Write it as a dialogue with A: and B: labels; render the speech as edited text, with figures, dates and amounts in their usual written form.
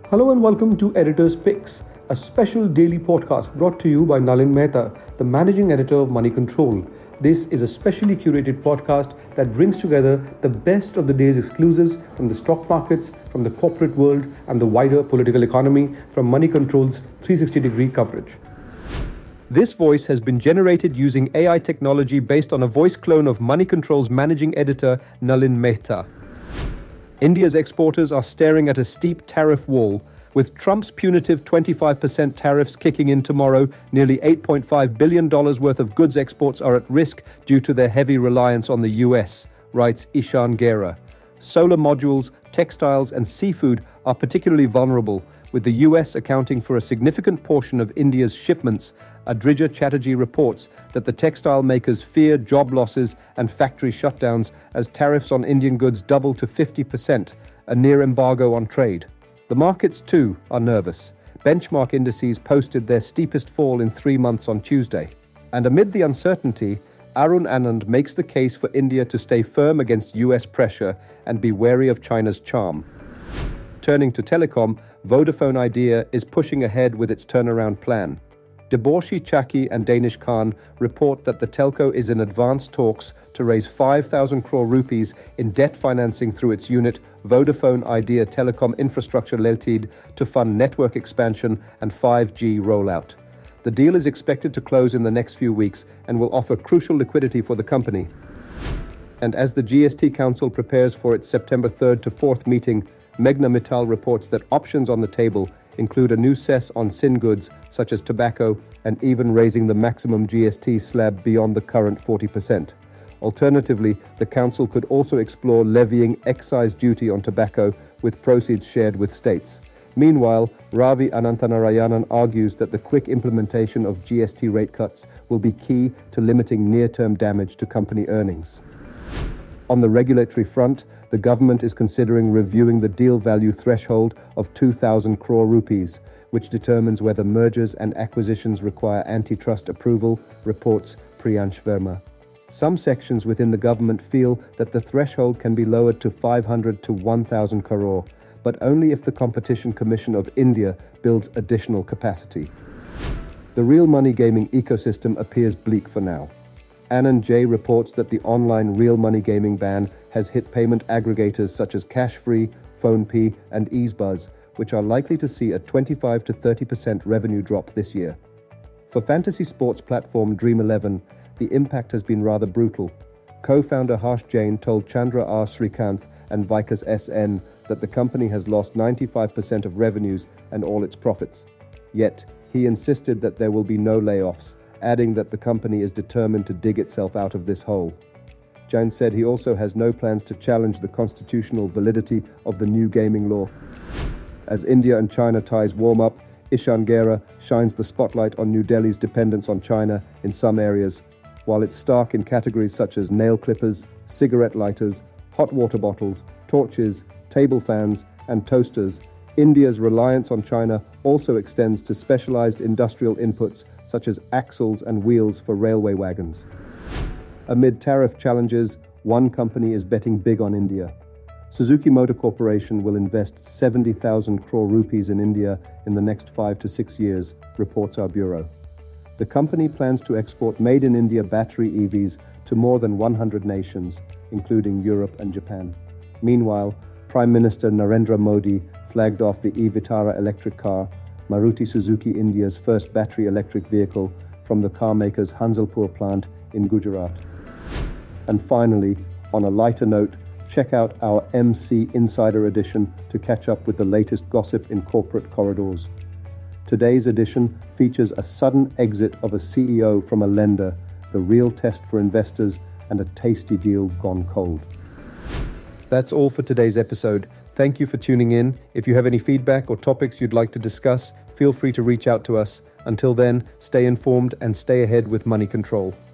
A: Hello and welcome to Editor's Picks, a special daily podcast brought to you by Nalin Mehta, the managing editor of Money Control. This is a specially curated podcast that brings together the best of the day's exclusives from the stock markets, from the corporate world, and the wider political economy from Money Control's 360-degree coverage. This voice has been generated using AI technology based on a voice clone of Money Control's managing editor, Nalin Mehta. India's exporters are staring at a steep tariff wall. With Trump's punitive 25% tariffs kicking in tomorrow, nearly $8.5 billion worth of goods exports are at risk due to their heavy reliance on the US, writes Ishan Gera. Solar modules, textiles, and seafood are particularly vulnerable, with the US accounting for a significant portion of India's shipments. Adrija Chatterjee reports that the textile makers fear job losses and factory shutdowns as tariffs on Indian goods double to 50%, a near embargo on trade. The markets, too, are nervous. Benchmark indices posted their steepest fall in 3 months on Tuesday. And amid the uncertainty, Arun Anand makes the case for India to stay firm against US pressure and be wary of China's charm. Turning to telecom, Vodafone Idea is pushing ahead with its turnaround plan. Deborsky Chakki and Danish Khan report that the telco is in advanced talks to raise 5,000 crore rupees in debt financing through its unit Vodafone Idea Telecom Infrastructure Limited to fund network expansion and 5G rollout. The deal is expected to close in the next few weeks and will offer crucial liquidity for the company. And as the GST Council prepares for its September 3rd to 4th meeting, Meghna Mittal reports that options on the table include a new cess on sin goods such as tobacco and even raising the maximum GST slab beyond the current 40%. Alternatively, the council could also explore levying excise duty on tobacco with proceeds shared with states. Meanwhile, Ravi Anantanarayanan argues that the quick implementation of GST rate cuts will be key to limiting near-term damage to company earnings. On the regulatory front, the government is considering reviewing the deal value threshold of 2,000 crore rupees, which determines whether mergers and acquisitions require antitrust approval, reports Priyansh Verma. Some sections within the government feel that the threshold can be lowered to 500 to 1,000 crore, but only if the Competition Commission of India builds additional capacity. The real money gaming ecosystem appears bleak for now. Anand J. reports that the online real money gaming ban has hit payment aggregators such as Cashfree, PhonePe, and EaseBuzz, which are likely to see a 25 to 30% revenue drop this year. For fantasy sports platform Dream11, the impact has been rather brutal. Co-founder Harsh Jain told Chandra R. Srikanth and Vikas SN that the company has lost 95% of revenues and all its profits. Yet, he insisted that there will be no layoffs, adding that the company is determined to dig itself out of this hole. Jain said he also has no plans to challenge the constitutional validity of the new gaming law. As India and China ties warm up, Ishan Gera shines the spotlight on New Delhi's dependence on China in some areas. While it's stark in categories such as nail clippers, cigarette lighters, hot water bottles, torches, table fans, and toasters, India's reliance on China also extends to specialized industrial inputs such as axles and wheels for railway wagons. Amid tariff challenges, one company is betting big on India. Suzuki Motor Corporation will invest 70,000 crore rupees in India in the next 5 to 6 years, reports our bureau. The company plans to export made-in-India battery EVs to more than 100 nations, including Europe and Japan. Meanwhile, Prime Minister Narendra Modi flagged off the e-Vitara electric car, Maruti Suzuki India's first battery electric vehicle, from the car maker's Hansalpur plant in Gujarat. And finally, on a lighter note, check out our MC Insider edition to catch up with the latest gossip in corporate corridors. Today's edition features a sudden exit of a CEO from a lender, the real test for investors, and a tasty deal gone cold. That's all for today's episode. Thank you for tuning in. If you have any feedback or topics you'd like to discuss, feel free to reach out to us. Until then, stay informed and stay ahead with Money Control.